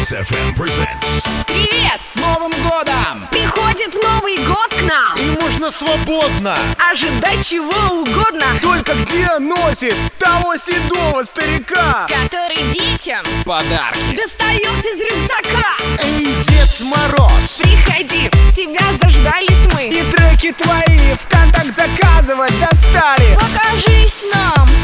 Kiss FM presents. Привет! С Новым годом! Приходит Новый год к нам. И можно свободно Ожидать чего угодно. только где носит того седого старика. Который детям подарки. Достает из рюкзака. Эй, Дед Мороз, Приходи, тебя заждались мы. и треки твои ВКонтакт заказывать достали. Покажись нам!